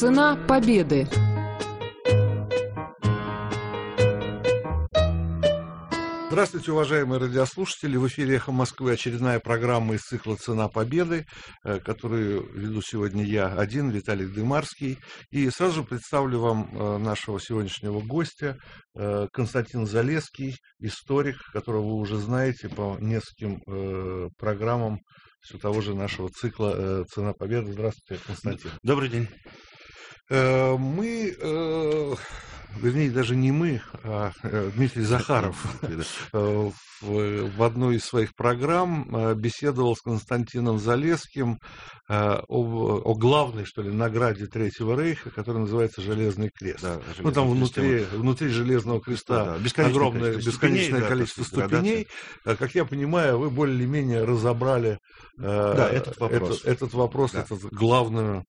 Цена победы. Здравствуйте, уважаемые радиослушатели. В эфире «Эхо Москвы» очередная программа из цикла «Цена победы», которую веду сегодня я один, Виталий Дымарский. И сразу представлю вам нашего сегодняшнего гостя, Константин Залесский, историк, которого вы уже знаете по нескольким программам все того же нашего цикла «Цена победы». Здравствуйте, Константин. Добрый день. Вернее, даже не мы, а Дмитрий Захаров в одной из своих программ беседовал с Константином Залесским о главной, что ли, награде Третьего Рейха, которая называется «Железный крест». Да, там внутри Железного креста огромное бесконечное количество ступеней. Как я понимаю, вы более-менее разобрали этот вопрос, да. главную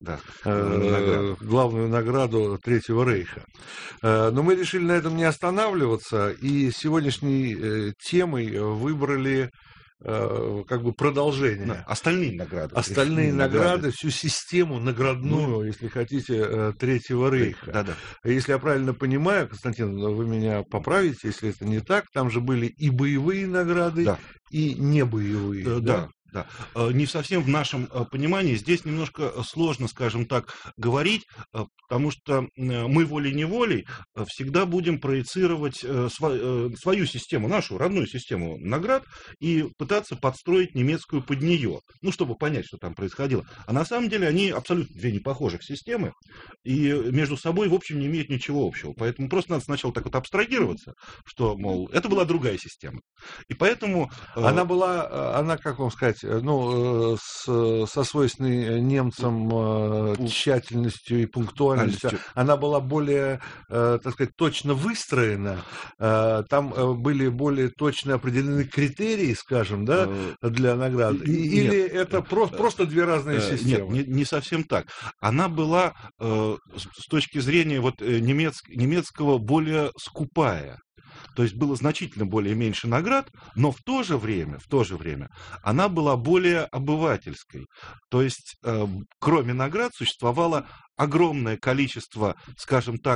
награду Третьего Рейха. Но мы решили на этом не останавливаться, и сегодняшней темой выбрали как бы продолжение. Остальные награды. Остальные награды, всю систему наградную, если хотите, Третьего Рейха. Да. Если я правильно понимаю, Константин, вы меня поправите, если это не так, там же были и боевые награды, и небоевые. Да. Не совсем в нашем понимании. Здесь немножко сложно, скажем так, говорить, потому что мы волей-неволей всегда будем проецировать свою систему, нашу родную систему наград и пытаться подстроить немецкую под нее, чтобы понять, что там происходило. А на самом деле они абсолютно две непохожих системы и между собой, в общем, не имеют ничего общего. Поэтому просто надо сначала так вот абстрагироваться, что, мол, это была другая система. И поэтому... Она, как вам сказать, со свойственной немцам тщательностью и пунктуальностью, она была более, так сказать, точно выстроена, там были более точно определены критерии, скажем, для награды, или это просто две разные системы? Нет, не совсем так. Она была, с точки зрения немецкого, более скупая. То есть было значительно меньше наград, но в то же время она была более обывательской. То есть, кроме наград, существовало огромное количество, скажем так,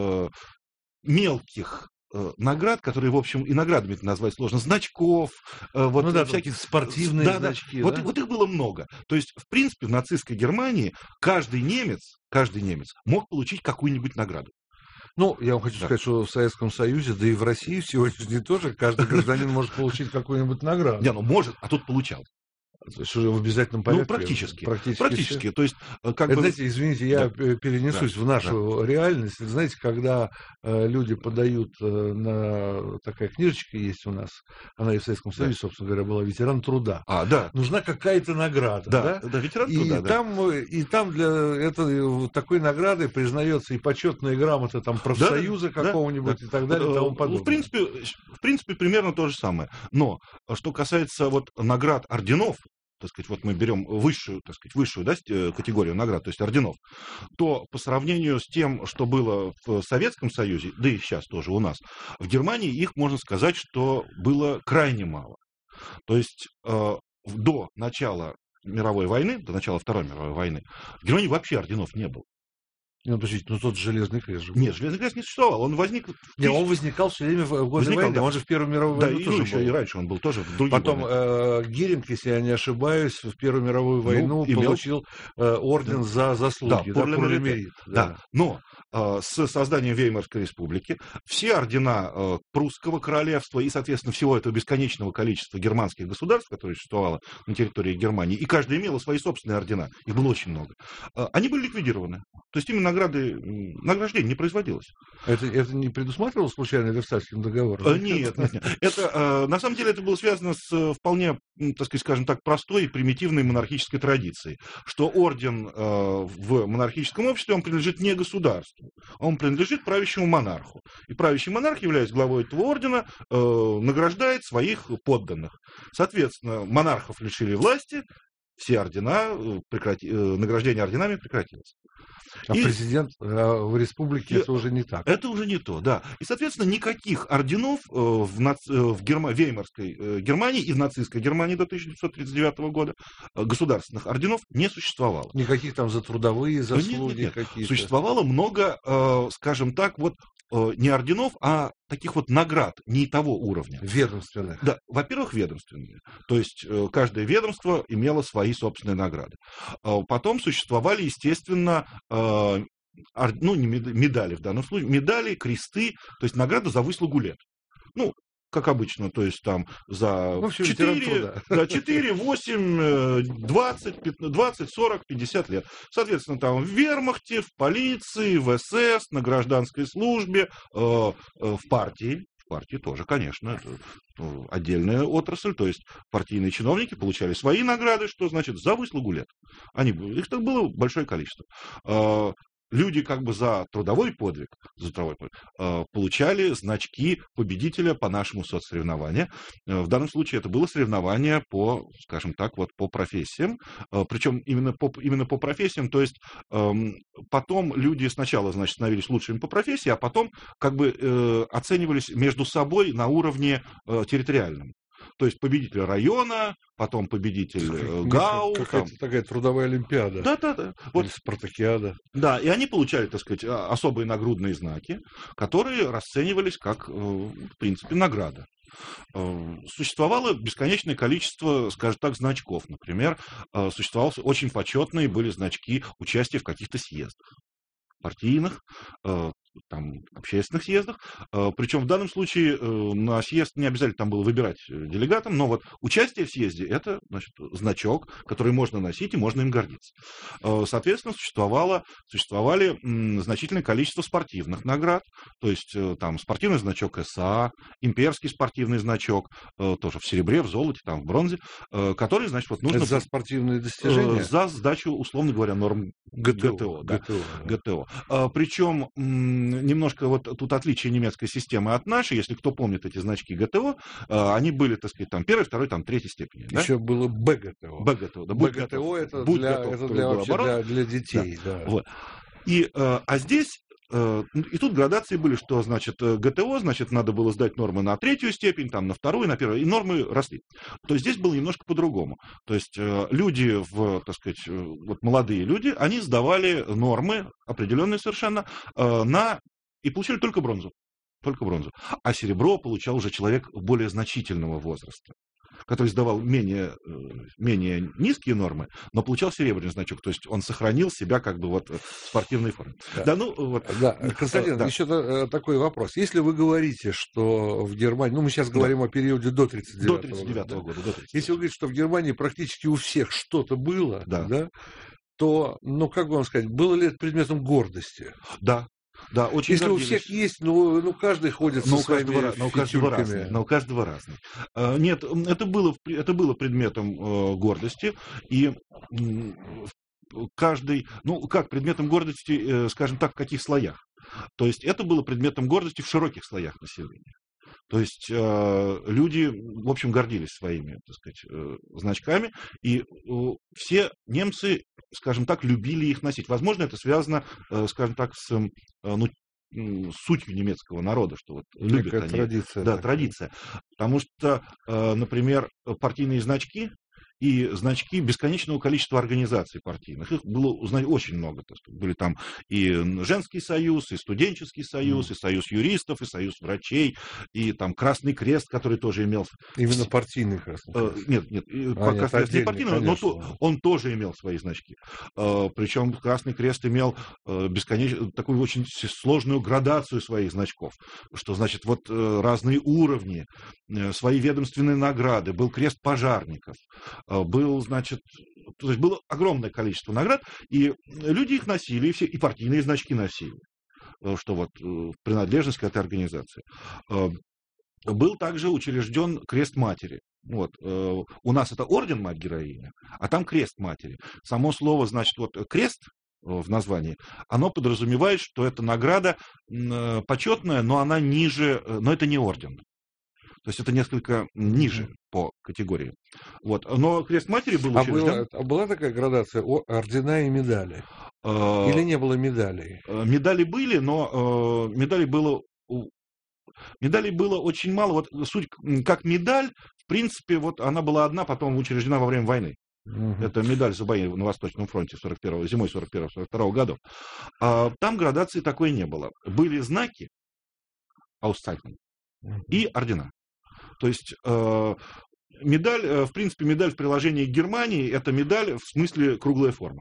мелких наград, которые, в общем, и наградами это назвать сложно, значков, всякие спортивные значки. Вот их было много. То есть, в принципе, в нацистской Германии каждый немец мог получить какую-нибудь награду. Я вам хочу сказать, что в Советском Союзе, да и в России сегодня тоже каждый гражданин может получить какую-нибудь награду. Может, а тут получал. То есть уже в обязательном порядке? Практически. То есть, знаете, извините, я перенесусь в нашу реальность. Знаете, когда люди подают такая книжечка есть у нас, она и в Советском Союзе, собственно говоря, была «Ветеран труда». Нужна какая-то награда. ветеран труда. И там для такой награды признается и почетная грамота профсоюза какого-нибудь и так далее и тому подобное. В принципе, примерно то же самое. Но что касается наград орденов, так сказать, мы берем высшую категорию наград, то есть орденов, то по сравнению с тем, что было в Советском Союзе, да и сейчас тоже у нас, в Германии их, можно сказать, что было крайне мало. То есть до начала мировой войны, до начала Второй мировой войны, в Германии вообще орденов не было. Подождите, тот Железный крест же был. Нет, Железный крест не существовал. Он возник... он возникал все время в годы войны. Он же в Первую мировую войну тоже был. И раньше он был тоже в других Потом Геринг, если я не ошибаюсь, в Первую мировую войну получил орден за заслуги. Но с созданием Веймарской республики все ордена прусского королевства и, соответственно, всего этого бесконечного количества германских государств, которые существовало на территории Германии, и каждая имела свои собственные ордена, их было очень много, они были ликвидированы. То есть именно награждение не производилось. Это не предусматривалось случайно Версальским договором? Нет. Это, на самом деле это было связано с вполне, скажем так, простой и примитивной монархической традицией, что орден в монархическом обществе, он принадлежит не государству, он принадлежит правящему монарху. И правящий монарх, являясь главой этого ордена, награждает своих подданных. Соответственно, монархов лишили власти, все ордена, награждение орденами прекратилось. А президент в республике это уже не так. Это уже не то, да. И, соответственно, никаких орденов в Веймарской Германии и в нацистской Германии до 1939 года государственных орденов не существовало. Никаких там за трудовые заслуги Нет. какие-то. Существовало много, скажем так, вот не орденов, а таких вот наград не того уровня. Ведомственных. Да, во-первых, ведомственные. То есть каждое ведомство имело свои собственные награды. Потом существовали, естественно, не медали в данном случае, медали, кресты, то есть награда за выслугу лет. Ну, как обычно, то есть там за 4, 8, 20, 40, 50 лет. Соответственно, там в вермахте, в полиции, в СС, на гражданской службе, в партии. В партии тоже, конечно, это отдельная отрасль, то есть партийные чиновники получали свои награды, что значит за выслугу лет. Их так было большое количество. Люди как бы за трудовой подвиг получали значки победителя по нашему соцсоревнованию. В данном случае это было соревнование по, скажем так, вот по профессиям. Причем именно по профессиям, то есть потом люди сначала, значит, становились лучшими по профессии, а потом как бы оценивались между собой на уровне территориальном. То есть победитель района, потом победитель ГАУ. Какая-то такая трудовая олимпиада. Да. Вот спартакиада. Да, и они получали, так сказать, особые нагрудные знаки, которые расценивались как, в принципе, награда. Существовало бесконечное количество, скажем так, значков. Например, существовали очень почетные были значки участия в каких-то съездах партийных, там, общественных съездах. Причем в данном случае на съезд не обязательно там было выбирать делегатом, но вот участие в съезде – это, значит, значок, который можно носить и можно им гордиться. Соответственно, существовали значительное количество спортивных наград, то есть там спортивный значок СА, имперский спортивный значок, тоже в серебре, в золоте, там, в бронзе, который, значит, вот нужно… Это за спортивные достижения? За сдачу, условно говоря, норм ГТО. ГТО. Причем немножко вот тут отличие немецкой системы от нашей, если кто помнит эти значки ГТО, они были, так сказать, там первой, второй, там третьей степени. Еще да? Было БГТО. БГТО, да. БГТО это для детей. Да. Да. Вот. А здесь и тут градации были, что, значит, ГТО, значит, надо было сдать нормы на третью степень, там, на вторую, на первую, и нормы росли. То есть здесь было немножко по-другому. То есть люди, так сказать, вот молодые люди, они сдавали нормы определенные совершенно и получили только бронзу. А серебро получал уже человек более значительного возраста, который сдавал менее низкие нормы, но получал серебряный значок. То есть он сохранил себя как бы вот в спортивной форме. Константин, еще такой вопрос. Если вы говорите, что в Германии, мы сейчас говорим о периоде до 1939 года. Если вы говорите, что в Германии практически у всех что-то было, то, как вам сказать, было ли это предметом гордости? Да, очень если гордились. У всех есть, каждый ходит со своими фитюльками. Но у каждого разный. Нет, это было предметом гордости, и каждый, предметом гордости, скажем так, в каких слоях? То есть это было предметом гордости в широких слоях населения. То есть люди, в общем, гордились своими, так сказать, значками, и все немцы, скажем так, любили их носить. Возможно, это связано, скажем так, с сутью немецкого народа, что вот любят они. Традиция. Да, традиция. Потому что, например, партийные значки и значки бесконечного количества организаций партийных. Их было очень много. Были там и женский союз, и студенческий союз, и союз юристов, и союз врачей, и там Красный Крест, который тоже имел... Именно партийный Красный Крест? Нет, Красный Крест не партийный, но он тоже имел свои значки. Причем Красный Крест имел такую очень сложную градацию своих значков, что значит вот разные уровни, свои ведомственные награды. Был крест пожарников, был, значит, то есть было огромное количество наград, и люди их носили, и партийные значки носили, что вот принадлежность к этой организации. Был также учрежден крест матери. Вот. У нас это орден Мать-Героиня, а там крест матери. Само слово, значит, вот крест в названии, оно подразумевает, что это награда почетная, но она ниже, но это не орден. То есть это несколько ниже по категории. Вот. Но крест матери был учрежден. Была такая градация ордена и медали? Э, Или не было медалей? Медали были, но медалей было очень мало. Вот суть как медаль, в принципе, вот она была одна, потом учреждена во время войны. Это медаль за бои на Восточном фронте зимой 41-42 годов. Там градации такой не было. Были знаки Auszeichnung и ордена. То есть медаль, в принципе, медаль в приложении к Германии, это медаль в смысле круглая форма.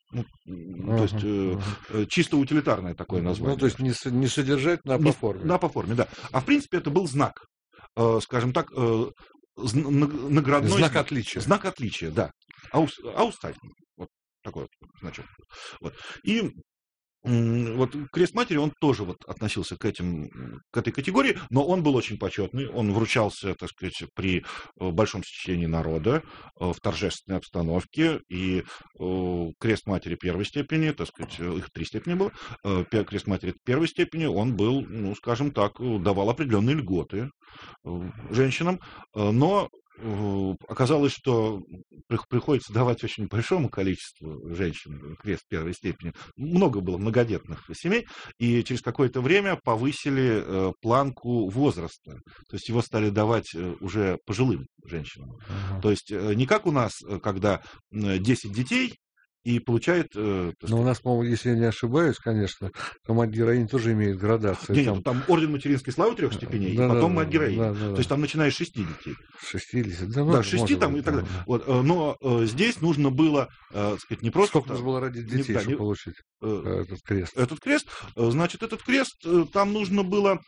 То есть чисто утилитарное такое название. Ну, то есть не содержательно, а по форме. Да, по форме, да. А в принципе это был знак, скажем так, наградной знак отличия. Знак отличия, да. Auszeichnung. Вот такой вот значок. Вот. И вот крест матери, он тоже вот относился к этой категории, но он был очень почетный, он вручался, так сказать, при большом стечении народа, в торжественной обстановке, и крест матери первой степени, так сказать, их 3 степени было, крест матери первой степени, он был, ну, скажем так, давал определенные льготы женщинам, но оказалось, что приходится давать очень большому количеству женщин крест первой степени. Много было многодетных семей, и через какое-то время повысили планку возраста. То есть его стали давать уже пожилым женщинам. То есть не как у нас, когда 10 детей, и получает... Но у нас, по-моему, если я не ошибаюсь, конечно, то мать-героиня тоже имеет градацию. Нет, там орден материнской славы 3 степеней, и потом мать-героиня. То есть там начиная с 6 детей. 60, да, 6 там и так далее. Вот, но здесь нужно было, сказать, не просто... Сколько нужно было родить детей, чтобы получить этот крест? Этот крест, значит, этот крест, там нужно было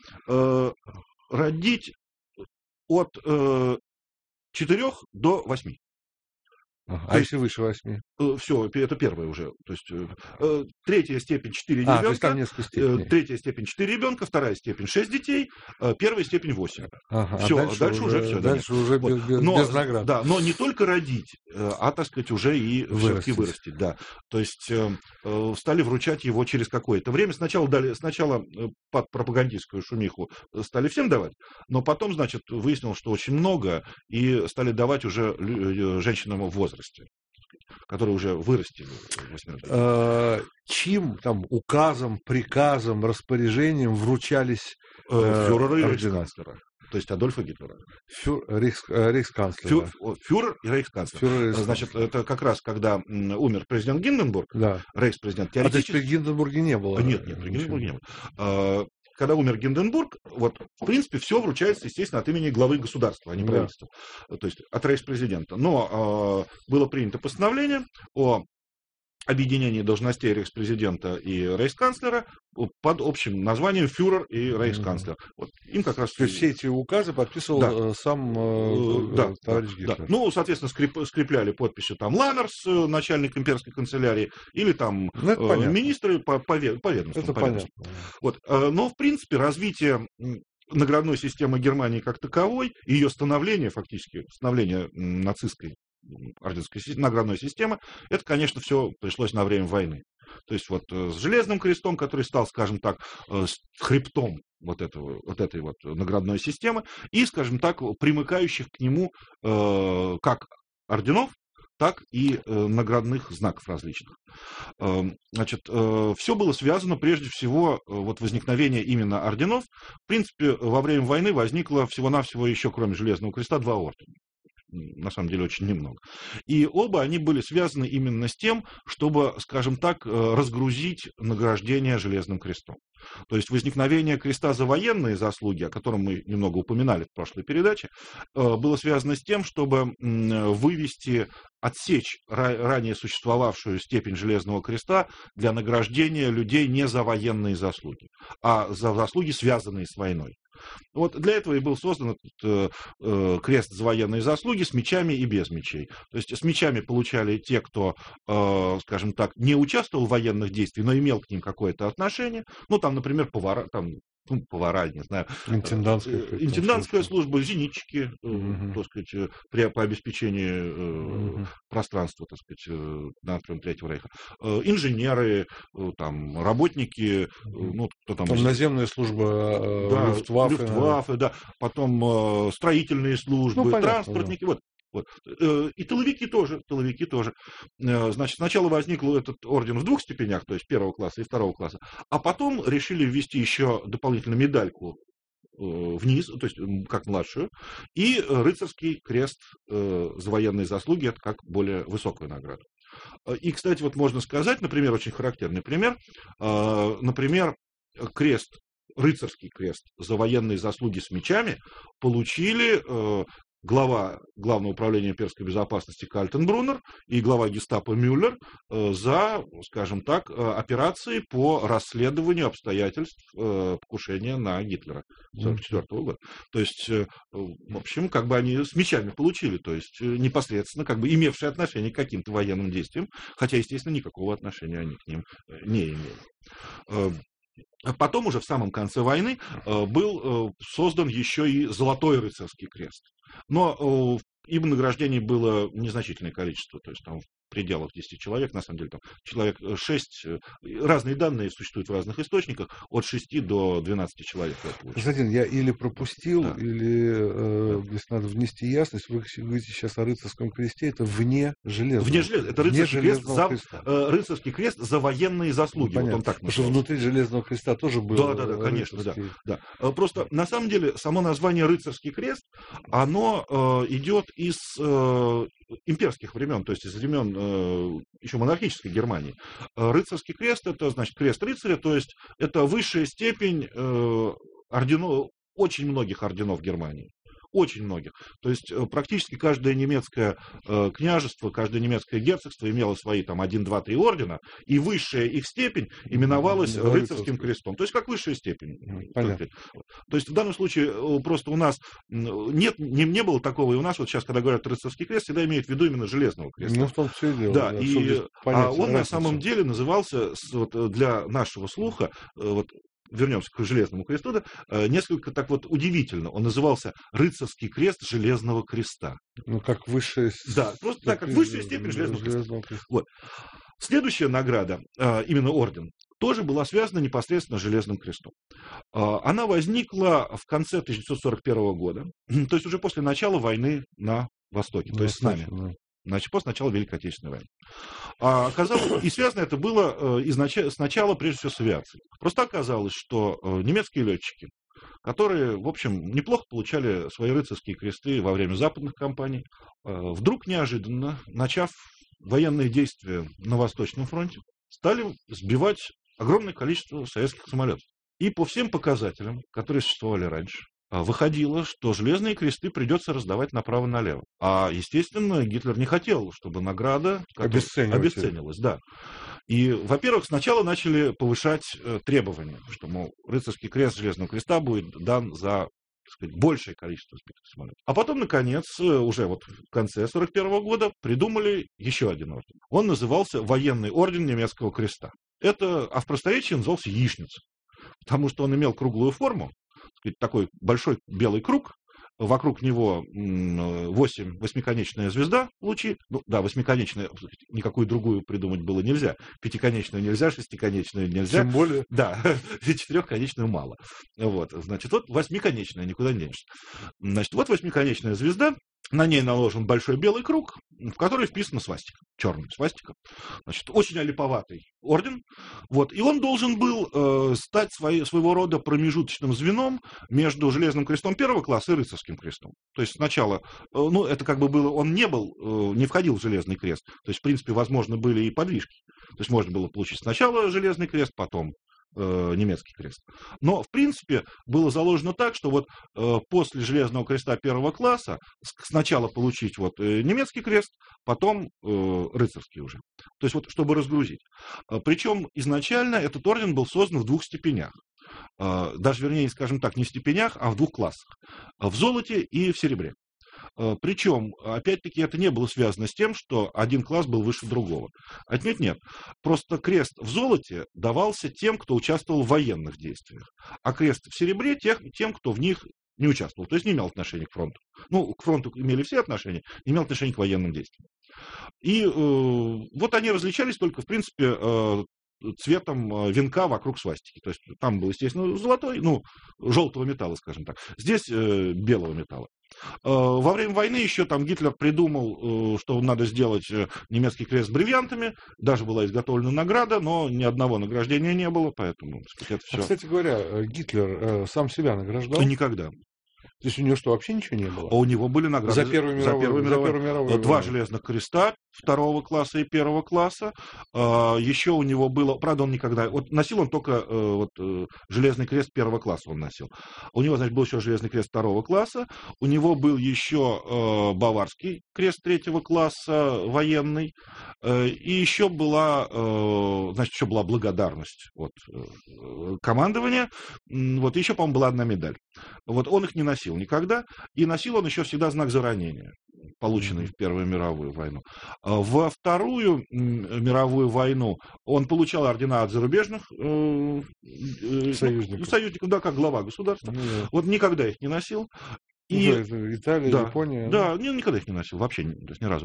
родить от 4 до 8. А если выше 8? Все, это первое уже. То есть 3-я степень 4 ребенка. То есть там несколько степеней. 3-я степень 4 ребенка, 2-я степень 6 детей, 1-я степень 8. Все, дальше уже все. Дальше уже без наград. Да, но не только родить, а, так сказать, уже и все-таки вырастить. Да. То есть стали вручать его через какое-то время. Сначала под пропагандистскую шумиху стали всем давать, но потом, значит, выяснилось, что очень много, и стали давать уже женщинам в возрасте, которые уже вырастили. Чьим там указом, приказом, распоряжением вручались фюреру и ордена? рейхсканцлера, то есть Адольфа Гитлера. Рейхсканцлера. Фюрер и рейхсканцлер. Значит, это как раз, когда умер президент Гинденбург, рейхспрезидент, теоретически... То есть при Гинденбурге не было? Нет, при Гинденбурге не было. Когда умер Гинденбург, вот, в принципе, все вручается, естественно, от имени главы государства, а не правительства. То есть от рейхспрезидента. Но было принято постановление о объединении должностей рейхспрезидента и рейхсканцлера под общим названием фюрер и рейхсканцлер. Вот им как раз... То есть все эти указы подписывал сам товарищ Гитлер. Да. Ну, соответственно, скрепляли подписью там Ламмерс, начальник имперской канцелярии, или там министры по ведомствам. Это понятно. Вот. Но, в принципе, развитие наградной системы Германии как таковой, ее становление, фактически, становление нацистской орденской наградной системы, это, конечно, все пришлось на время войны. То есть вот с Железным крестом, который стал, скажем так, хребтом вот этой вот наградной системы, и, скажем так, примыкающих к нему как орденов, так и наградных знаков различных. Значит, все было связано прежде всего, вот возникновение именно орденов. В принципе, во время войны возникло всего-навсего еще, кроме Железного креста, 2 ордена. На самом деле очень немного. И оба они были связаны именно с тем, чтобы, скажем так, разгрузить награждение Железным крестом. То есть возникновение креста за военные заслуги, о котором мы немного упоминали в прошлой передаче, было связано с тем, чтобы отсечь ранее существовавшую степень Железного креста для награждения людей не за военные заслуги, а за заслуги, связанные с войной. Вот для этого и был создан этот крест за военные заслуги с мечами и без мечей. То есть с мечами получали те, кто, скажем так, не участвовал в военных действиях, но имел к ним какое-то отношение. Ну, там, например, повара, там повара, не знаю. Интендантская служба, зенитчики, так сказать, по обеспечению пространства, так сказать, на Третьего Рейха. Инженеры, там, работники, кто там... Там наземная служба, да, Люфтваффе, да. Потом строительные службы, транспортники, вот. И тыловики тоже. Значит, сначала возник этот орден в 2 степенях, то есть 1 класса и 2 класса, а потом решили ввести еще дополнительно медальку вниз, то есть как младшую, и рыцарский крест за военные заслуги, это как более высокую награду. И, кстати, вот можно сказать, например, очень характерный пример, например, рыцарский крест за военные заслуги с мечами получили глава Главного управления имперской безопасности Кальтенбруннер и глава гестапо Мюллер за, скажем так, операции по расследованию обстоятельств покушения на Гитлера 1944 года. То есть, в общем, как бы они с мечами получили, то есть непосредственно как бы имевшие отношение к каким-то военным действиям, хотя, естественно, никакого отношения они к ним не имели. Потом уже в самом конце войны был создан еще и Золотой рыцарский крест. Но ибо награждений было незначительное количество, то есть там в пределах 10 человек, на самом деле там человек 6, разные данные существуют в разных источниках, от 6 до 12 человек. Константин, я или пропустил, или здесь надо внести ясность. Вы говорите сейчас о рыцарском кресте, это вне железного. Вне железного. Это рыцарский крест за военные заслуги. Вот он так потому что внутри железного креста тоже был. Да, конечно, да. Просто на самом деле само название рыцарский крест, оно идет из имперских времен, то есть из времен еще монархической Германии. Рыцарский крест — это, значит, крест рыцаря, то есть это высшая степень орденов, очень многих орденов Германии. Очень многих. То есть практически каждое немецкое княжество, каждое немецкое герцогство имело свои там 1, 2, 3 ордена, и высшая их степень именовалась рыцарским крестом. То есть как высшая степень. То есть в данном случае просто у нас не было такого, и у нас вот сейчас, когда говорят рыцарский крест, всегда имеют в виду именно железного креста. Ну, в том числе и дело. Да, а он на самом деле назывался, для нашего слуха, вернемся к железному кресту, несколько так вот удивительно. Он назывался «Рыцарский крест железного креста». Ну, как высшая... Да, просто так, как высшая степень железного креста. Вот. Следующая награда, именно орден, тоже была связана непосредственно с железным крестом. Она возникла в конце 1941 года, то есть уже после начала войны на Востоке, то есть с нами. Значит, после начала Великой Отечественной войны. Оказалось, и связано это было сначала, прежде всего, с авиацией. Просто оказалось, что немецкие летчики, которые, в общем, неплохо получали свои рыцарские кресты во время западных кампаний, вдруг неожиданно, начав военные действия на Восточном фронте, стали сбивать огромное количество советских самолетов. И по всем показателям, которые существовали раньше, выходило, что железные кресты придется раздавать направо-налево. А, естественно, Гитлер не хотел, чтобы награда обесценилась. Да. И, во-первых, сначала начали повышать требования, что, мол, рыцарский крест железного креста будет дан за, так сказать, большее количество сбитых самолетов. А потом, наконец, уже вот в конце 1941 года придумали еще один орден. Он назывался Военный орден немецкого креста. А в просторечии назывался яичница, потому что он имел круглую форму, такой большой белый круг, вокруг него 8-конечная звезда лучи. Ну, да, 8-конечная, никакую другую придумать было нельзя. 5-конечную нельзя, 6-конечную нельзя. Тем более. Да, 4-конечную мало. Вот, значит, вот 8-конечная, никуда не денешься. Значит, вот 8-конечная звезда, на ней наложен большой белый круг, в который вписана свастика, черная свастика. Значит, очень олиповатый орден. Вот, и он должен был стать своего рода промежуточным звеном между железным крестом 1 класса и рыцарским крестом. То есть сначала, это как бы было, он не входил в железный крест. То есть, в принципе, возможно, были и подвижки. То есть можно было получить сначала железный крест, потом немецкий крест. Но, в принципе, было заложено так, что вот после железного креста 1 класса сначала получить вот немецкий крест, потом рыцарский уже. То есть вот, чтобы разгрузить. Причем изначально этот орден был создан в 2 степенях. Даже, вернее, скажем так, не в степенях, а в 2 классах. В золоте и в серебре. Причем, опять-таки, это не было связано с тем, что один класс был выше другого. Отнюдь нет. Просто крест в золоте давался тем, кто участвовал в военных действиях, а крест в серебре тем, кто в них не участвовал, то есть не имел отношения к фронту. Ну, к фронту имели все отношения, не имел отношения к военным действиям. И вот они различались только, в принципе, цветом венка вокруг свастики. То есть там был, естественно, золотой, ну, желтого металла, скажем так. Здесь белого металла. Во время войны еще там Гитлер придумал, что надо сделать немецкий крест с бриллиантами. Даже была изготовлена награда, но ни одного награждения не было, поэтому, так сказать, это все. Кстати говоря, Гитлер сам себя награждал? Никогда. То есть у него что, вообще ничего не было? А у него были награды за Первую мировую. Два железных креста второго класса и первого класса. Еще у него было... Правда, он никогда... Вот носил он только железный крест первого класса он носил. У него, значит, был еще железный крест второго класса. У него был еще баварский крест третьего класса, военный. И еще была, значит, еще была благодарность от командования. Вот еще, по-моему, была одна медаль. Вот он их не носил никогда. И носил он еще всегда знак за ранение, полученный в Первую мировую войну. Во Вторую мировую войну он получал ордена от зарубежных союзников, да, как глава государства. Вот никогда их не носил. И, Италия, да, Япония. Да, никогда их не носил, вообще то есть ни разу.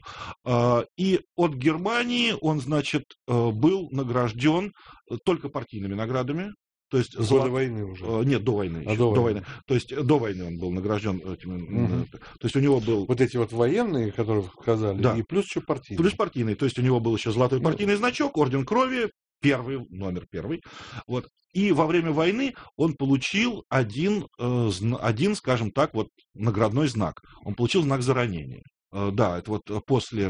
И от Германии он, значит, был награжден только партийными наградами. То есть до войны уже? Нет, до войны. До войны. То есть до войны он был награжден этими. То есть у него был... Вот эти вот военные, которые сказали, да. И плюс еще партийный. Плюс партийный. То есть у него был еще золотой партийный значок, орден крови, номер первый. Вот. И во время войны он получил один, скажем так, вот наградной знак. Он получил знак за ранение. Да, это вот после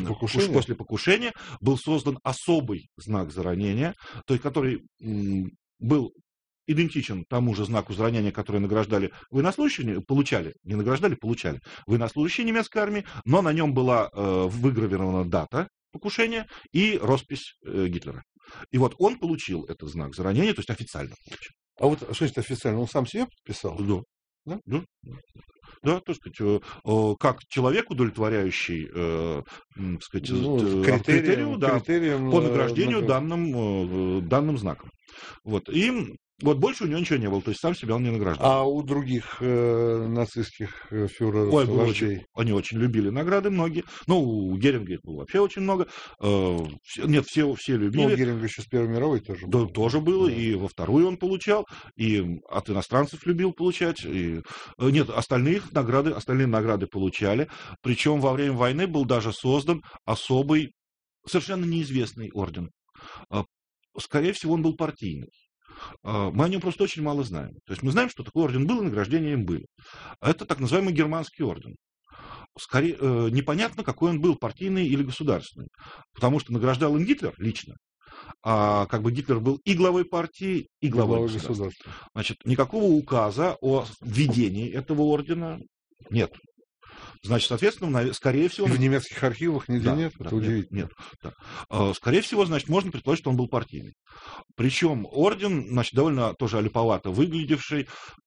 покушения был создан особый знак за ранение, то есть который был идентичен тому же знаку за ранение, который награждали военнослужащие, получали военнослужащие немецкой армии, но на нем была выгравирована дата покушения и роспись Гитлера. И вот он получил этот знак за ранение, то есть официально получил. А вот что это официально? Он сам себе подписал? Да. Да? Да. Да, так сказать, как человек, удовлетворяющий сказать, критериям по награждению данным знаком. Вот. И вот больше у него ничего не было, то есть сам себя он не награждал. А у других нацистских фюреров, вождей? Они очень любили награды, многие. Ну, у Геринга их было вообще очень много. Нет, все любили. Ну, у Геринга еще с Первой мировой тоже было. Да, тоже было, да. И во Вторую он получал, и от иностранцев любил получать. Нет, остальные награды получали. Причем во время войны был даже создан особый, совершенно неизвестный орден. Скорее всего, он был партийный. Мы о нем просто очень мало знаем. То есть мы знаем, что такой орден был, и награждения им были. Это так называемый германский орден. Скорее, непонятно, какой он был, партийный или государственный. Потому что награждал им Гитлер лично. А как бы Гитлер был и главой партии, и главой государства. Значит, никакого указа о введении этого ордена нет. Значит, соответственно, скорее всего... В немецких архивах нигде нет? Это удивительно. Нет. Да. Скорее всего, значит, можно предположить, что он был партийный. Причем орден, значит, довольно тоже аляповато выглядевший.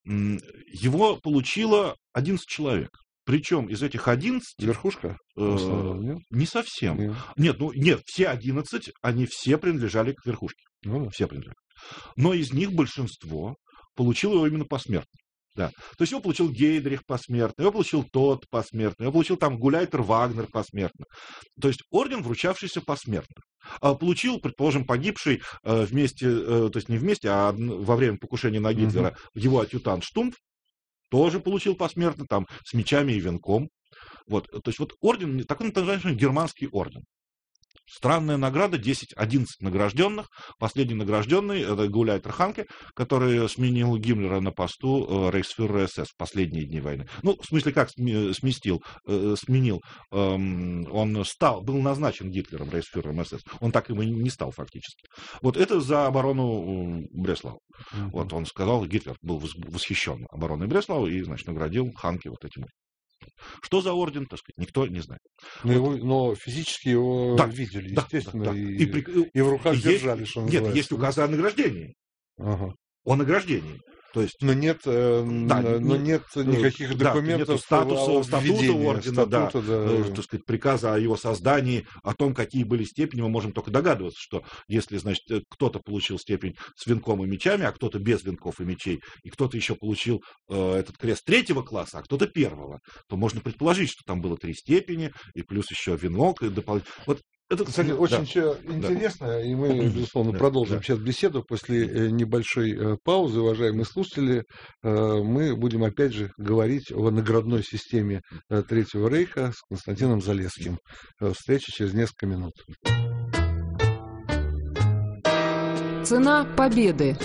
Его получило 11 человек. Причем из этих 11... Верхушка? Не совсем. Нет, все 11, они все принадлежали к верхушке. Все принадлежали. Но из них большинство получило его именно посмертно. Да. То есть его получил Гейдрих посмертно, его получил тот посмертно, его получил там Гуляйтер Вагнер посмертно. То есть орден, вручавшийся посмертно. Получил, предположим, погибший вместе, то есть не вместе, а во время покушения на Гитлера, его адъютант Штумф тоже получил посмертно, там, с мечами и венком. Вот. То есть вот орден, такой называемый германский орден. Странная награда, 10-11 награжденных. Последний награжденный — это Гауляйтер Ханке, который сменил Гиммлера на посту рейхсфюрера СС в последние дни войны. Ну, в смысле, как сменил. Он был назначен Гитлером рейхсфюрером СС. Он так им и не стал фактически. Вот это за оборону Бреслау. Вот он сказал, Гитлер был восхищен обороной Бреслау и, значит, наградил Ханке вот этим. Что за орден, так сказать, никто не знает. Но физически его видели, естественно, и в руках держали, что называется. Нет, есть указ о награждении. О награждении. То есть, но нет, нет никаких документов статуса, статута ордена, да. Так сказать, приказа о его создании, о том, какие были степени, мы можем только догадываться, что если, значит, кто-то получил степень с венком и мечами, а кто-то без венков и мечей, и кто-то еще получил этот крест 3-го класса, а кто-то 1-го, то можно предположить, что там было 3 степени, и плюс еще венок, и дополнительно. Вот это, кстати, очень интересно, и мы, безусловно, продолжим сейчас беседу после небольшой паузы, уважаемые слушатели. Мы будем, опять же, говорить о наградной системе Третьего Рейха с Константином Залесским. Встреча через несколько минут. Цена победы.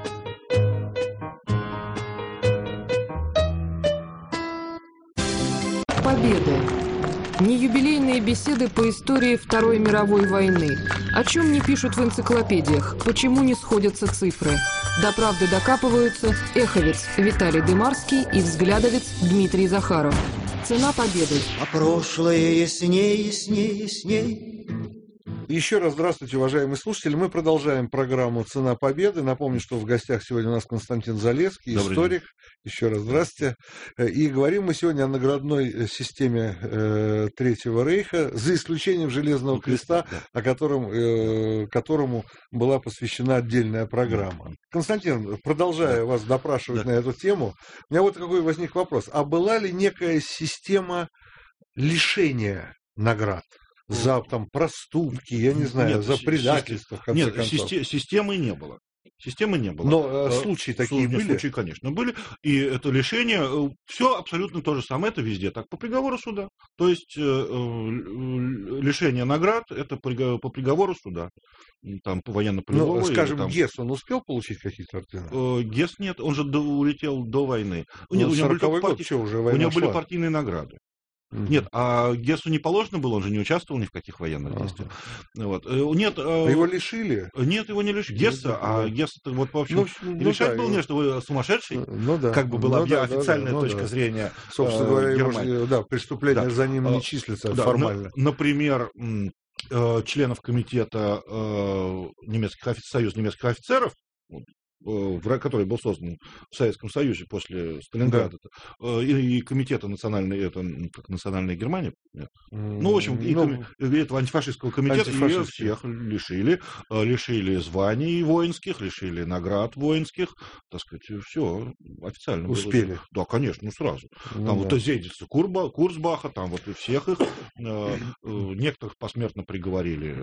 Победы. Неюбилейные беседы по истории Второй мировой войны. О чем не пишут в энциклопедиях, почему не сходятся цифры. До правды докапываются эховец Виталий Дымарский и взглядовец Дмитрий Захаров. Цена победы. А прошлое ясней, ясней, ясней. Еще раз здравствуйте, уважаемые слушатели. Мы продолжаем программу «Цена победы». Напомню, что в гостях сегодня у нас Константин Залесский, историк. Еще раз здравствуйте. И говорим мы сегодня о наградной системе Третьего Рейха, за исключением Железного Креста, которому была посвящена отдельная программа. Константин, продолжая вас допрашивать на эту тему, у меня вот какой возник вопрос. А была ли некая система лишения наград? За там проступки, я не знаю, за предательство, в конце концов. Системы не было. Системы не было. Но случаи такие были? Случаи, конечно, были. И это лишение, все абсолютно то же самое, это везде так, по приговору суда. То есть лишение наград, это по приговору суда. Там по военно-полевому. Ну, скажем, там... Гесс, он успел получить какие-то ордена? Гесс нет, он же улетел до войны. У него были партийные награды. Нет, а Гессу не положено было, он же не участвовал ни в каких военных действиях. Вот. Нет, его лишили? Нет, его не лишили. Гесса, а Гесс, вот, в общем, лишать был не, что вы сумасшедший, как бы была официальная точка зрения собственно говоря, преступление за ним не числится формально. Например, членов комитета Союза немецких офицеров, который был создан в Советском Союзе после Сталинграда, и комитета национальной Германии. Нет. Ну, в общем, этого антифашистского комитета ее всех лишили званий воинских, лишили наград воинских, так сказать, все официально успели. Да, конечно, сразу. Там вот Зейдельса, Курцбаха, там вот и всех их, некоторых посмертно приговорили,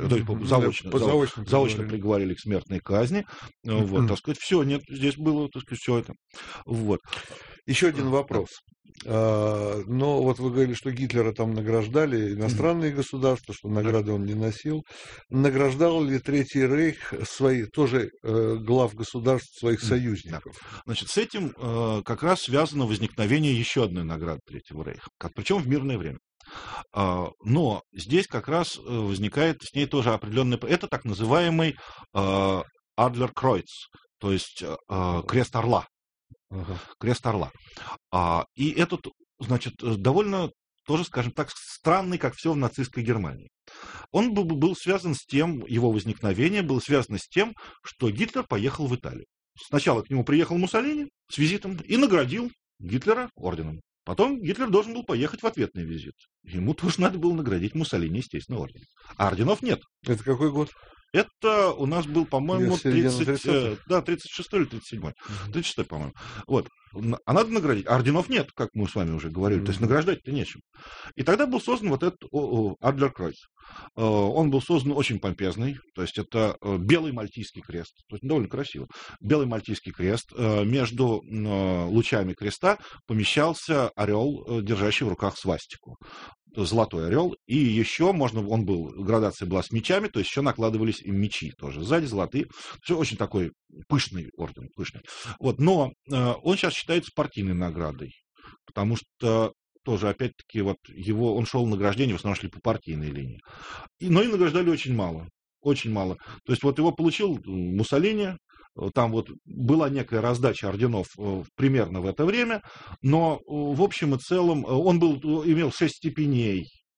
заочно приговорили к смертной казни, вот, так сказать, все, нет, здесь было, так сказать, все это. Вот. Еще один вопрос. Но вот вы говорили, что Гитлера там награждали иностранные государства, что награды он не носил. Награждал ли Третий Рейх тоже глав государств своих союзников? Значит, с этим как раз связано возникновение еще одной награды Третьего Рейха, причем в мирное время. Но здесь как раз возникает с ней тоже определенный... Это так называемый Адлер-Кройц, то есть крест орла. Крест орла. И этот, значит, довольно тоже, скажем так, странный, как все в нацистской Германии. Он был связан с тем, его возникновение было связано с тем, что Гитлер поехал в Италию. Сначала к нему приехал Муссолини с визитом и наградил Гитлера орденом. Потом Гитлер должен был поехать в ответный визит. Ему тоже надо было наградить Муссолини, естественно, орденом. А орденов нет. Это какой год? Это у нас был, по-моему, 36-й или 37-й. 36-й, по-моему. Вот. А надо наградить. А орденов нет, как мы с вами уже говорили. То есть награждать-то нечем. И тогда был создан вот этот Адлер-Кройц. Он был создан очень помпезный. То есть это белый мальтийский крест. То есть довольно красиво. Белый мальтийский крест. Между лучами креста помещался орел, держащий в руках свастику. Золотой орел, и еще градация была с мечами, то есть еще накладывались и мечи тоже. Сзади золотые. Все очень такой пышный орден, пышный. Вот, но он сейчас считается партийной наградой, потому что тоже, опять-таки, вот он шел в награждение, в основном шли по партийной линии. Но и награждали очень мало. Очень мало. То есть вот его получил Муссолини, там вот была некая раздача орденов примерно в это время, но в общем и целом он имел 6 степеней.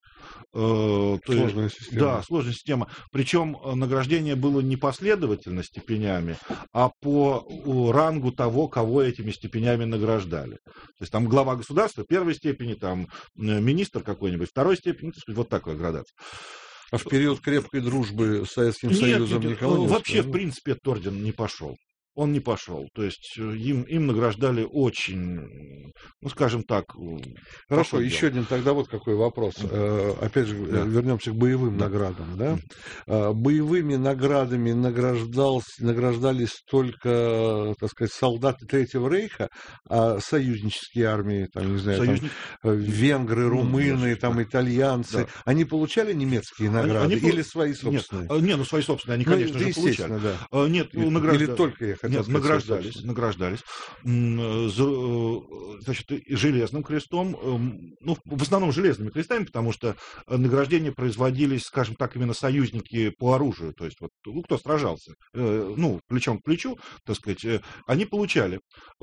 Сложная система. Да, сложная система. Причем награждение было не последовательно степенями, а по рангу того, кого этими степенями награждали. То есть там глава государства первой степени, там министр какой-нибудь второй степени, вот такая градация. А в период крепкой дружбы с Советским Союзом никого не вообще, устроило? в принципе, этот орден не пошел. Он не пошел. То есть им награждали очень, ну, скажем так... Хорошо, еще один тогда вот какой вопрос. Опять же, вернемся к боевым наградам. Да? Боевыми наградами награждались только, так сказать, солдаты Третьего Рейха, а союзнические армии, там, не знаю, там, венгры, румыны, там, итальянцы, они получали немецкие награды или свои собственные? Нет, ну, свои собственные, они, конечно же, получали. Да. Нет, или только я хотел сказать, награждались. Значит, железным крестом, ну, в основном железными крестами, потому что награждения производились, скажем так, именно союзники по оружию, то есть вот, кто сражался, ну, плечом к плечу, так сказать, они получали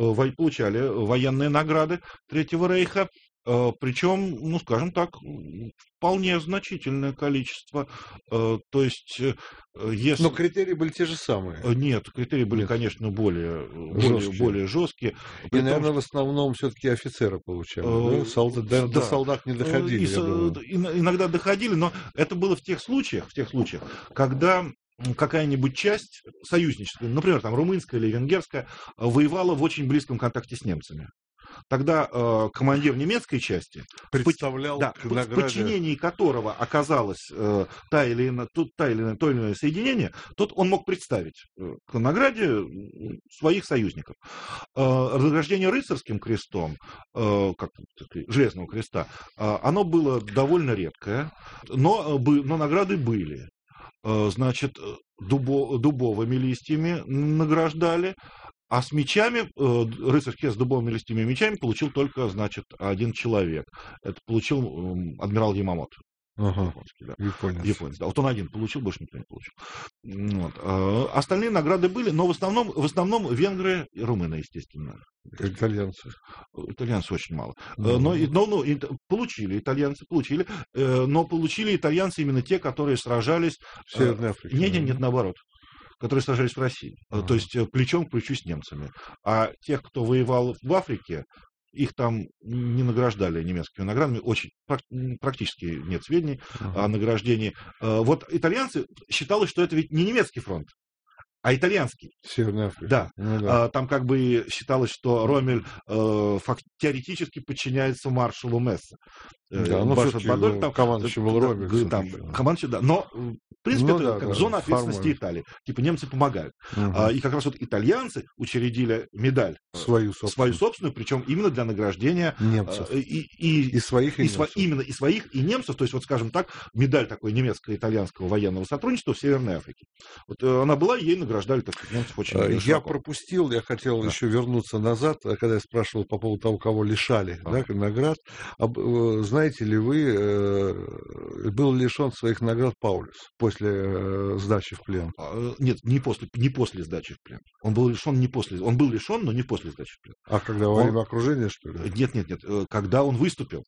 военные награды Третьего Рейха, причем, ну, скажем так, вполне значительное количество. То есть, если... Но критерии были те же самые. Нет, критерии были, конечно, более жесткие. И, наверное, в основном все-таки офицеры получали. До солдат не доходили. Иногда доходили, но это было в тех случаях, когда какая-нибудь часть союзническая, например, там румынская или венгерская, воевала в очень близком контакте с немцами. Тогда командир немецкой части, представлял в подчинении которого оказалось то или иное соединение, он мог представить к награде своих союзников. Награждение рыцарским крестом, железного креста, оно было довольно редкое, но награды были. Значит, дубовыми листьями награждали. А с мечами, рыцарский крест с дубовыми листьями и мечами получил только, значит, один человек. Это получил адмирал Ямамото. Японец. Да. Вот он один получил, больше никто не получил. Вот. Остальные награды были, но в основном венгры и румыны, естественно. Итальянцы. Итальянцы очень мало. Но итальянцы получили, но получили итальянцы именно те, которые сражались... В Северной Африке. Нет, наоборот. Которые сражались в России, то есть плечом к плечу с немцами. А тех, кто воевал в Африке, их там не награждали немецкими наградами, практически нет сведений о награждении. Вот итальянцы, считалось, что это ведь не немецкий фронт, а итальянский. Северная Африка. Да. Ну, да. Там как бы считалось, что Роммель теоретически подчиняется маршалу Месса. Да, но командующий был Роммель. Командующий, да. Но, в принципе, это как зона ответственности Италии. Типа немцы помогают. И как раз вот итальянцы учредили медаль. Свою собственную, причем именно для награждения немцев. И своих, и немцев. Именно и своих, и немцев. То есть, вот, скажем так, медаль такой немецко-итальянского военного сотрудничества в Северной Африке. Вот она была, ей награждали так, немцев очень Я пропустил, я хотел еще вернуться назад, когда я спрашивал по поводу того, кого лишали наград. Знаете ли вы, был лишен своих наград Паулюс после сдачи в плен? Нет, не после сдачи в плен. Он был лишен не после. Он был лишен, но не после сдачи в плен. А когда во время окружения, что ли? Нет. Когда он выступил.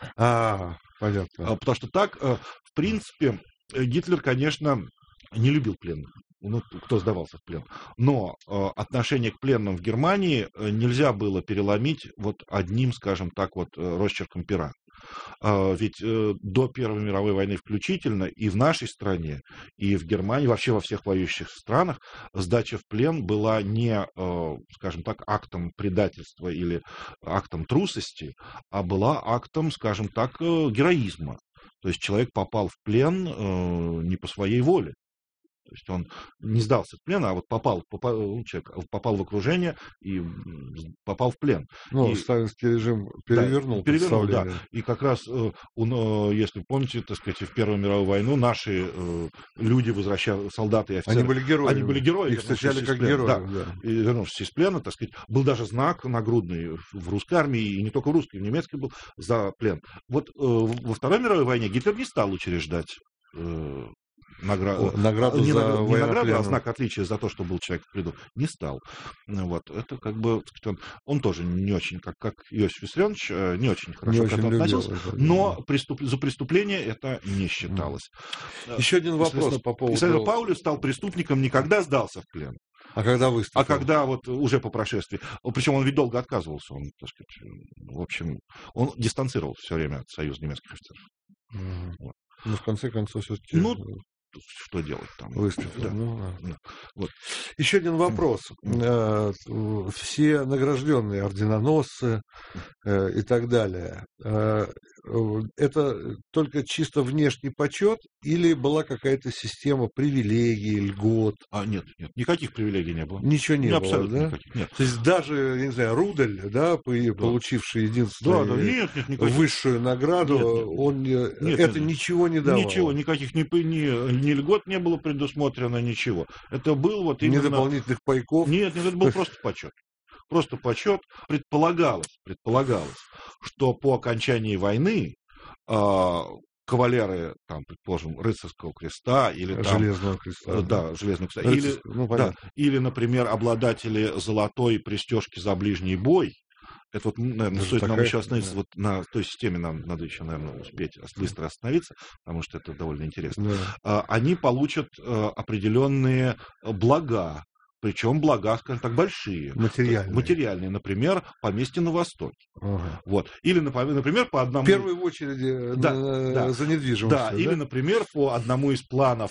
Понятно. Потому что так, в принципе, Гитлер, конечно, не любил пленных. Ну, кто сдавался в плен. Но отношение к пленным в Германии нельзя было переломить вот одним, скажем так, вот росчерком пера. Ведь до Первой мировой войны включительно и в нашей стране, и в Германии, вообще во всех воюющих странах, сдача в плен была не, скажем так, актом предательства или актом трусости, а была актом, скажем так, героизма. То есть человек попал в плен не по своей воле. То есть он не сдался в плен, а вот человек попал в окружение и попал в плен. Сталинский режим перевернул представление. Да. И как раз, если помните, так сказать, в Первую мировую войну наши люди, солдаты и офицеры... Они были героями. Их встречали как героев. Да. И вернувшись из плена, так сказать, был даже знак нагрудный в русской армии, и не только в русской, в немецкой был за плен. Вот во Второй мировой войне Гитлер не стал учреждать Награду не за награду, военнопленного. а знак отличия за то, что был человек в плену, не стал. Вот. Это как бы, он тоже не очень, как Иосиф Виссарионович, не очень хорошо Не к очень этому любил относился, это, но за преступление это не считалось. Еще один И, вопрос соответственно, по поводу... Исаакиевич Паулюс стал преступником не когда сдался в плен, А когда а выступил? когда вот уже по прошествии. Причем он ведь долго отказывался. Он, так сказать, в общем, он дистанцировался все время от союза немецких офицеров. Вот. Ну, в конце концов, все-таки Ну, что делать там? выступил. Да. Ну, ладно. Да. Вот. Еще один вопрос. Все награжденные орденоносцы и так далее, это только чисто внешний почет или была какая-то система привилегий, льгот? Нет, никаких привилегий не было. Ничего не было, абсолютно да? никаких. Нет. То есть даже, я не знаю, Рудель, да, получивший единственную Нет, никаких. высшую награду, он ничего не давал? Ничего, никаких ни льгот не было предусмотрено, ничего. Это был вот именно... Ни дополнительных пайков? Нет, это был просто почет. Просто почет. Предполагалось, что по окончании войны кавалеры, там, предположим, рыцарского креста или там... Железного креста. Да, железного креста. Или, например, обладатели золотой пристежки за ближний бой. Это вот, наверное, стоит нам еще остановиться, вот на той системе нам надо еще, наверное, успеть быстро остановиться, потому что это довольно интересно. Да. Они получат определенные блага, причем блага, скажем так, большие. Материальные, например, поместье на Востоке. Ага. Вот. Или, например, по одному... В первую очередь за недвижимость. Да, или, например, по одному из планов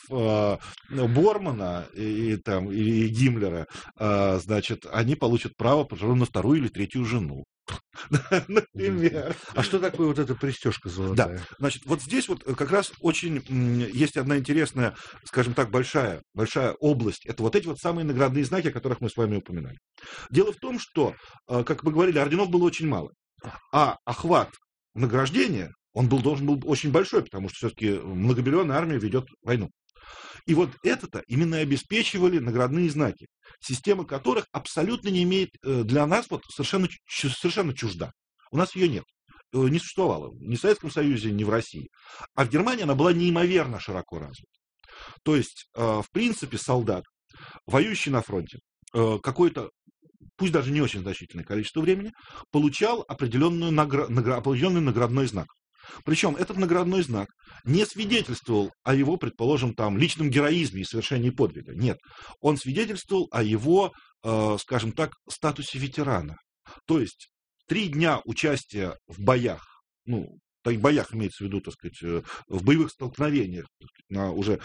Бормана и Гиммлера, значит, они получат право на вторую или третью жену. Например. А что такое вот эта пристежка золотая? Да, значит, вот здесь вот как раз очень есть одна интересная, скажем так, большая область. Это вот эти вот самые наградные знаки, о которых мы с вами упоминали. Дело в том, что, как мы говорили, орденов было очень мало. А охват награждения, он должен был очень большой, потому что все-таки многомиллионная армия ведет войну. И вот это-то именно обеспечивали наградные знаки, система которых абсолютно не имеет для нас вот совершенно чужда. У нас ее нет. Не существовало ни в Советском Союзе, ни в России. А в Германии она была неимоверно широко развита. То есть, в принципе, солдат, воюющий на фронте, какой-то, пусть даже не очень значительное количество времени, получал определенный наградной знак. Причем этот наградной знак не свидетельствовал о его, предположим, там, личном героизме и совершении подвига. Нет, он свидетельствовал о его, скажем так, статусе ветерана. То есть 3 дня участия в боях, в боях имеется в виду, так сказать, в боевых столкновениях, уже,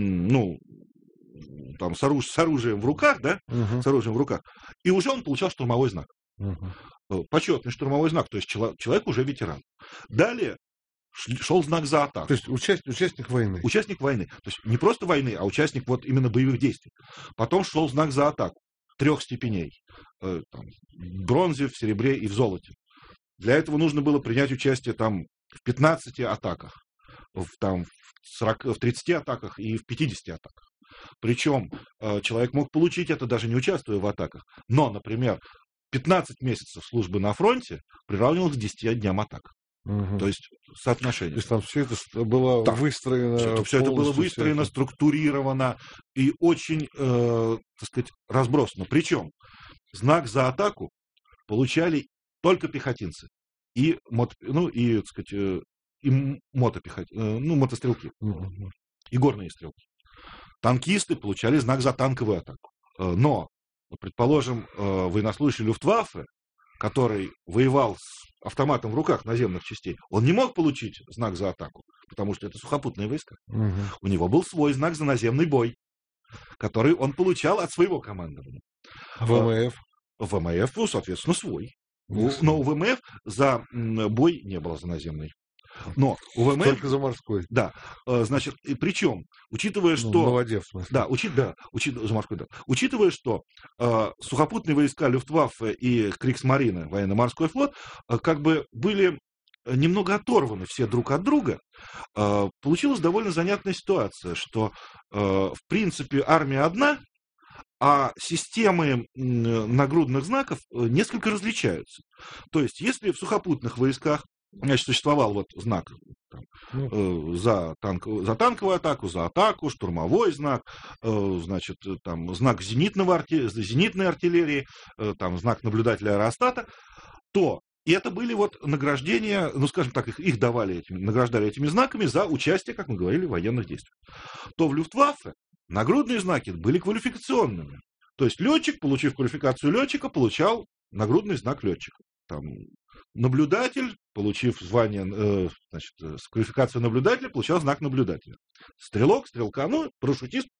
там, с оружием в руках, да, с оружием в руках, и уже он получал штурмовой знак. Почетный штурмовой знак, то есть человек уже ветеран. Далее шел знак за атаку. То есть участник войны. Участник войны. То есть не просто войны, а участник вот именно боевых действий. Потом шел знак за атаку 3 степеней. В бронзе, в серебре и в золоте. Для этого нужно было принять участие там в 15 атаках, в 30 атаках и в 50 атаках. Причем человек мог получить это, даже не участвуя в атаках. Но, например, 15 месяцев службы на фронте приравнивалось к 10 дням атак. То есть соотношение. То есть там все это было выстроено. Все это было выстроено, структурировано и очень, так сказать, разбросано. Причем знак за атаку получали только пехотинцы и мотострелки, и горные стрелки. Танкисты получали знак за танковую атаку. Но, предположим, военнослужащий Люфтваффе, который воевал с автоматом в руках наземных частей, он не мог получить знак за атаку, потому что это сухопутные войска. У него был свой знак за наземный бой, который он получал от своего командования. ВМФ? ВМФ, соответственно, свой. Но у ВМФ за бой не было, за наземный. Но у ВМФ... Только за морской. Да. Значит, и причем, учитывая, что... На воде, в смысле. Да, за морской, да. Учитывая, что сухопутные войска Люфтваффе и Кригсмарine, военно-морской флот, как бы были немного оторваны все друг от друга, получилась довольно занятная ситуация, что, в принципе, армия одна, а системы нагрудных знаков несколько различаются. То есть, если в сухопутных войсках значит, существовал вот знак за танковую атаку, за атаку, штурмовой знак, значит, там знак зенитной артиллерии, там знак наблюдателя аэростата, и это были вот награждения, ну, скажем так, их награждали этими знаками за участие, как мы говорили, в военных действиях. То в Люфтваффе нагрудные знаки были квалификационными. То есть летчик, получив квалификацию летчика, получал нагрудный знак летчика. Там наблюдатель, получив звание, значит, с квалификацией наблюдателя, получал знак наблюдателя. Стрелок, стрелка, ну, парашютист.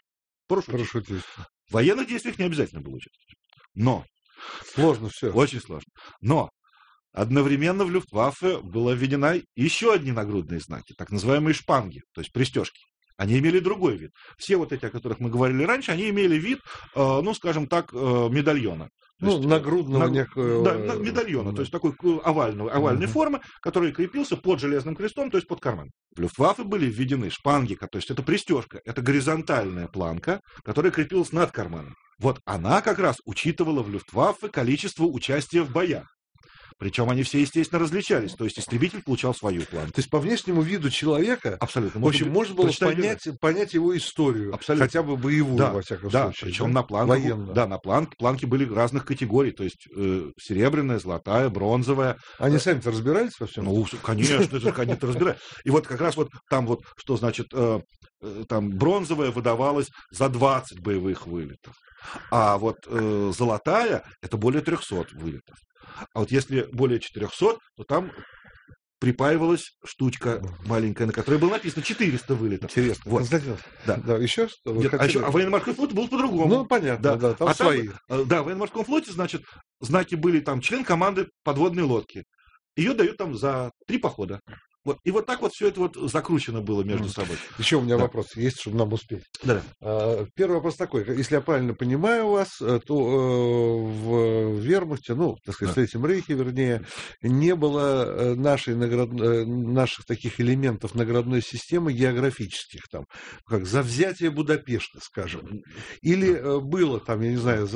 В военных действиях не обязательно было участвовать. Но сложно все. Очень сложно. Но одновременно в Люфтваффе была введена еще одни нагрудные знаки, так называемые шпанги, то есть пристежки. Они имели другой вид. Все вот эти, о которых мы говорили раньше, они имели вид, ну, скажем так, медальона. Ну, нагрудного некого... Да, медальона, то есть такой овальной формы, который крепился под железным крестом, то есть под карман. В Люфтваффе были введены шпанги, то есть это пристежка, это горизонтальная планка, которая крепилась над карманом. Вот она как раз учитывала в Люфтваффе количество участия в боях. Причем они все, естественно, различались. То есть истребитель получал свою планку. То есть по внешнему виду человека, абсолютно, в общем, можно было понять его историю. Абсолютно. Хотя бы боевую, во всяком случае. Причем на планке были разных категорий. То есть серебряная, золотая, бронзовая. Они сами-то разбирались во всем? Ну, конечно, они-то разбирались. И вот как раз вот там вот, что значит, там бронзовая выдавалась за 20 боевых вылетов. А вот золотая – это более 300 вылетов. А вот если более 400, то там припаивалась штучка маленькая, на которой было написано 400 вылетов. Интересно. Вот. Константин, да, еще что? А военно-морской флот был по-другому. Ну, понятно, да, там свои. В военно-морском флоте, значит, знаки были там член команды подводной лодки. Ее дают там за 3 похода. Вот. И вот так вот все это вот закручено было между собой. Еще у меня вопрос есть, чтобы нам успеть. Да. Первый вопрос такой. Если я правильно понимаю вас, то в Вермахте, ну, так сказать, в Третьем Рейхе, вернее, не было наших таких элементов наградной системы географических, там, как за взятие Будапешта, скажем. Или было там, я не знаю,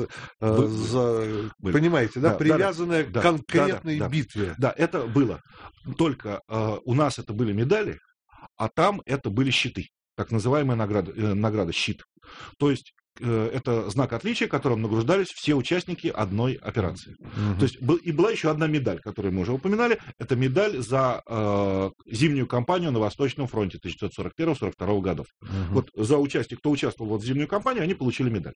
понимаете, да, привязанное к конкретной битве. Да, это было. Только у нас это были медали, а там это были щиты, так называемая награда щит. То есть это знак отличия, которым награждались все участники одной операции. То есть и была еще одна медаль, которую мы уже упоминали. Это медаль за зимнюю кампанию на Восточном фронте 1941-1942 годов. Вот за участие, кто участвовал вот в зимнюю кампанию, они получили медаль.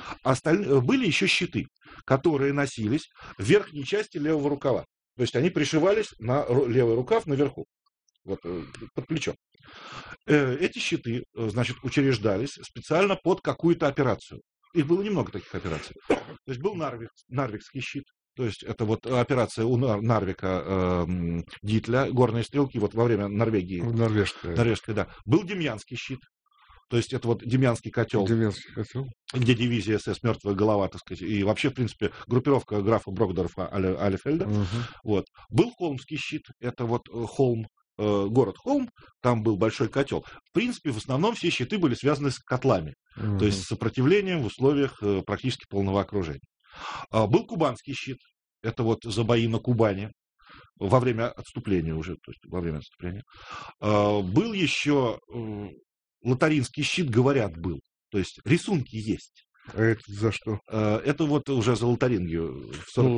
Были еще щиты, которые носились в верхней части левого рукава. То есть они пришивались на левый рукав наверху, вот, под плечо. Эти щиты, значит, учреждались специально под какую-то операцию. Их было немного таких операций. То есть был Нарвикский щит. То есть это вот операция у Нарвика Дитля, горные стрелки, вот во время Норвегии. Норвежская, да. Был Демьянский щит. То есть это вот Демьянский котел, где дивизия СС «Мертвая голова», так сказать, и вообще, в принципе, группировка графа Брокдорфа Алефельда. Вот. Был Холмский щит, это вот Холм, город Холм, там был большой котел. В принципе, в основном все щиты были связаны с котлами, то есть с сопротивлением в условиях практически полного окружения. Был Кубанский щит, это вот за бои на Кубани. Во время отступления уже, то есть во время отступления. Был еще... Лотаринский щит, говорят, был. То есть рисунки есть. А это за что? Это вот уже за Лотарингию.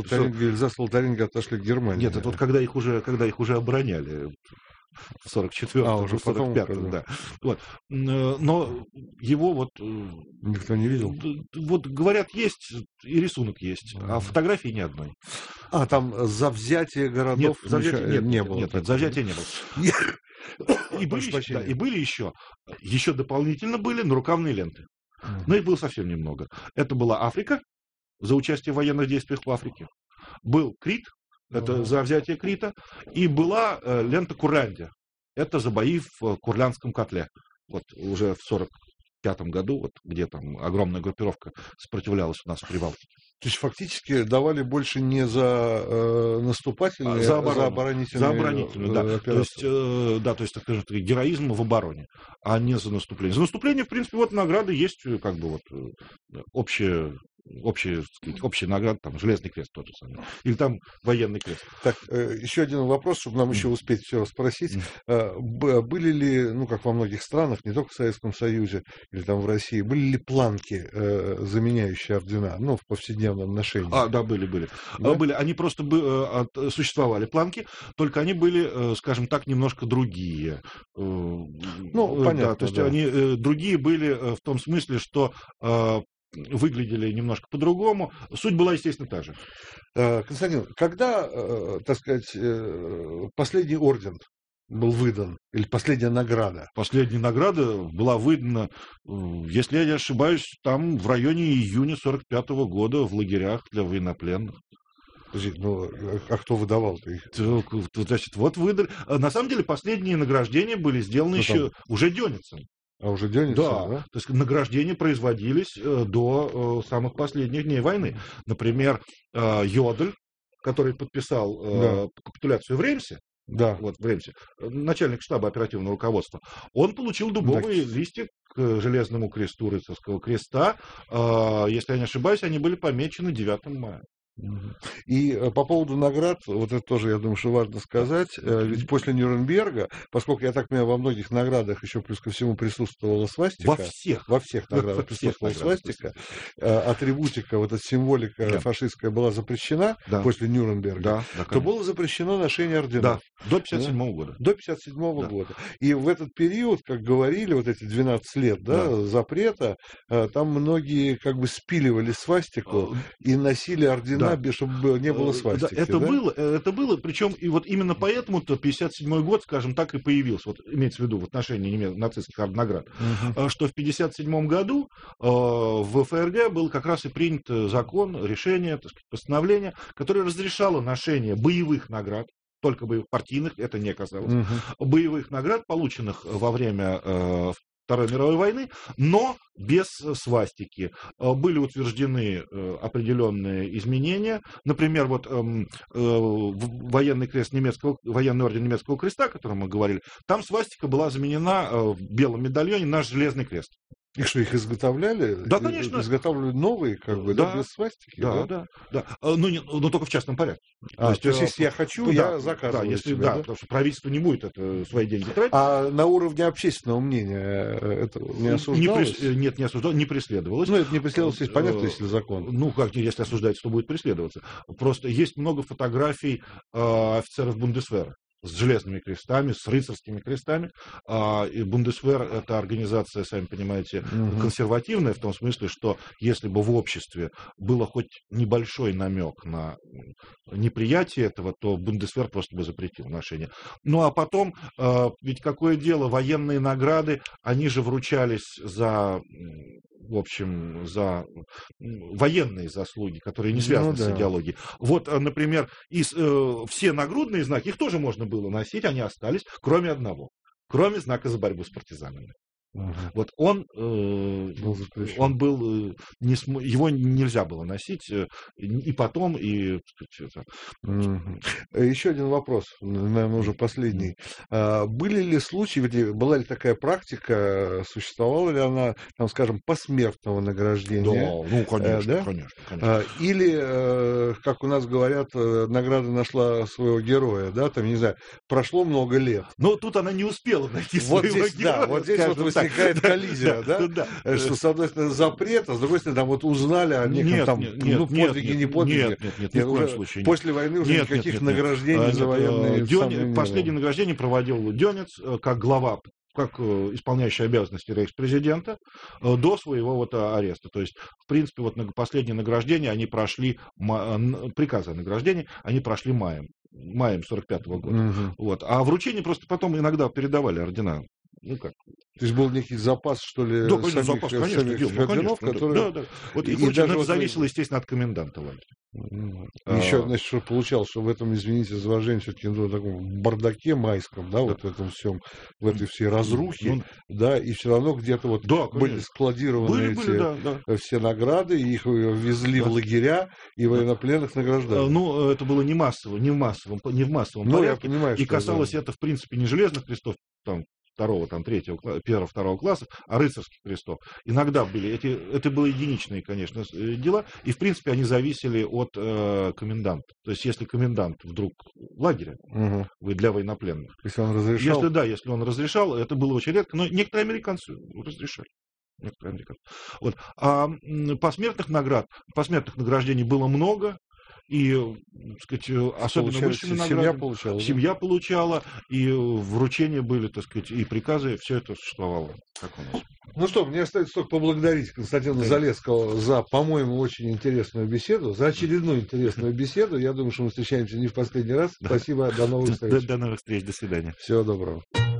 За Лотарингию отошли к Германии. Нет, это вот когда их уже обороняли. В 44-м, уже 45-м, да. Вот. Но его вот... Никто не видел? Вот, говорят, есть, и рисунок есть, а фотографии ни одной. А, там за взятие городов не было. Нет, за взятие не было. И были еще дополнительно были нарукавные ленты. Но их было совсем немного. Это была Африка, за участие в военных действиях в Африке. Был Крит, это за взятие Крита. И была лента Курляндия. Это за бои в Курляндском котле. Вот уже в 1945 году, вот, где там огромная группировка сопротивлялась у нас в Прибалтике. То есть фактически давали больше не за наступательные, за оборонительные да. операции. То есть, так скажем, героизм в обороне, а не за наступление. За наступление, в принципе, вот награды есть, как бы вот общее общая награда, там, Железный крест тот же самый. Или там военный крест. Так, еще один вопрос, чтобы нам еще успеть все спросить. Были ли, ну, как во многих странах, не только в Советском Союзе или там в России, были ли планки, заменяющие ордена, ну, в повседневном ношении? Да, были. Да? Были. Они просто существовали планки, только они были, скажем так, немножко другие. Ну, понятно, да, то есть да. они другие были в том смысле, что выглядели немножко по-другому. Суть была, естественно, та же. Константин, когда, так сказать, последний орден был выдан, или последняя награда? Последняя награда была выдана, если я не ошибаюсь, там в районе июня 1945 года в лагерях для военнопленных. Подождите, ну, а кто выдавал-то их? Значит, вот выдали. На самом деле, последние награждения были сделаны еще уже Дёницем. А уже Дёницем, да? То есть награждения производились до самых последних дней войны. Например, Йодль, который подписал капитуляцию в Реймсе, вот в Реймсе, начальник штаба оперативного руководства, он получил дубовые листья к Железному кресту рыцарского креста. Если я не ошибаюсь, они были помечены 9 мая. И по поводу наград, вот это тоже, я думаю, что важно сказать, ведь после Нюрнберга, поскольку, я так понимаю, во многих наградах еще плюс ко всему присутствовала свастика. Во всех наградах присутствовала свастика, атрибутика, вот эта символика фашистская была запрещена после Нюрнберга, то было запрещено ношение орденов. До 1957 года. До 1957 года. И в этот период, как говорили, вот эти 12 лет запрета, там многие как бы спиливали свастику и носили ордена, чтобы не было свастики. Это было, причем и вот именно поэтому-то 1957 год, скажем так, и появился, вот имеется в виду в отношении нацистских наград, что в 1957 году в ФРГ был как раз и принят закон, решение, так сказать, постановление, которое разрешало ношение боевых наград, только боевых, партийных, это не касалось, боевых наград, полученных во время Второй мировой войны, но без свастики. Были утверждены определенные изменения. Например, вот военный орден немецкого креста, о котором мы говорили, там свастика была заменена в белом медальоне на железный крест. И что, их изготовляли? Да, конечно. Изготавливали новые, как бы, без свастики? Да. Но только в частном порядке. То есть, если я хочу, я заказываю себе, потому что правительство не будет свои деньги тратить. А на уровне общественного мнения это не осуждалось? Нет, не осуждалось, не преследовалось. Ну, это не преследовалось, есть понятно, если закон. Ну, как, если осуждается, то будет преследоваться. Просто есть много фотографий офицеров Бундесвера с железными крестами, с рыцарскими крестами. И Бундесвер — это организация, сами понимаете, консервативная, в том смысле, что если бы в обществе было хоть небольшой намек на неприятие этого, то Бундесвер просто бы запретил ношение. Ну, а потом, ведь какое дело, военные награды, они же вручались за военные заслуги, которые не связаны с идеологией. Вот, например, все нагрудные знаки, их тоже можно было носить, они остались, кроме одного, кроме знака за борьбу с партизанами. Вот он был, его нельзя было носить и потом, и... Еще один вопрос, наверное, уже последний. Были ли случаи, была ли такая практика, существовала ли она, там, скажем, посмертного награждения? Да, конечно. Или, как у нас говорят, награда нашла своего героя, да, там, не знаю, прошло много лет. Но тут она не успела найти своего героя. Да, вот здесь вот возникает коллизия, да? Что, с одной стороны, запрет, а с другой стороны, там вот узнали о неком там, подвиге, не подвиге. Нет, ни в коем случае. После войны уже никаких награждений за военные... Последнее награждение проводил Дёниц как глава, как исполняющий обязанности рейхспрезидента до своего ареста. То есть, в принципе, последние награждения, они прошли, приказы о награждении, они прошли маем 1945 года. А вручение просто потом иногда передавали ордена. То есть был некий запас, что ли, запас, конечно, орденов, которые... Да. Вот это зависело, естественно, от коменданта лагеря. Еще, значит, что получалось, что в этом, извините за выражение, все-таки в таком бардаке майском, да, вот в этом всем, в этой всей разрухе, да, и все равно где-то были складированы все награды, их везли в лагеря, и военнопленных награждали. Ну, это было не в массовом порядке. Я понимаю, и касалось это, в принципе, не железных крестов, там, второго, там, третьего, первого, второго класса, а рыцарских крестов. Иногда были, это были единичные, конечно, дела, и, в принципе, они зависели от коменданта. То есть, если комендант вдруг в лагере, вы для военнопленных. Если он разрешал? Если он разрешал, это было очень редко, но некоторые американцы разрешали. Вот. А посмертных награждений было много. И, так сказать, особенно высшими наградами. Семья получала, и вручения были, так сказать, и приказы, все это существовало, как у нас. Ну что, мне остается только поблагодарить Константина Залесского за, по-моему, очень интересную беседу, за очередную интересную беседу. Я думаю, что мы встречаемся не в последний раз. Спасибо, до новых встреч. До новых встреч, до свидания. Всего доброго.